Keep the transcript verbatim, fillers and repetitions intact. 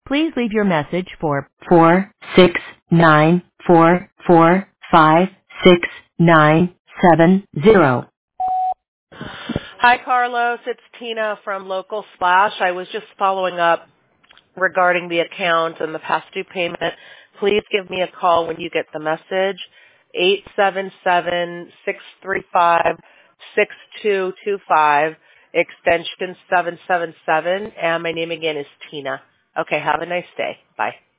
Please leave your message for four six nine four four five six nine seven zero. Hi, Carlos. It's Tina from Local Slash. I was just following up regarding the account and the past due payment. Please give me a call when you get the message, eight seven seven, six three five, six two two five, extension seven seven seven, and my name again is Tina. Okay, have a nice day. Bye.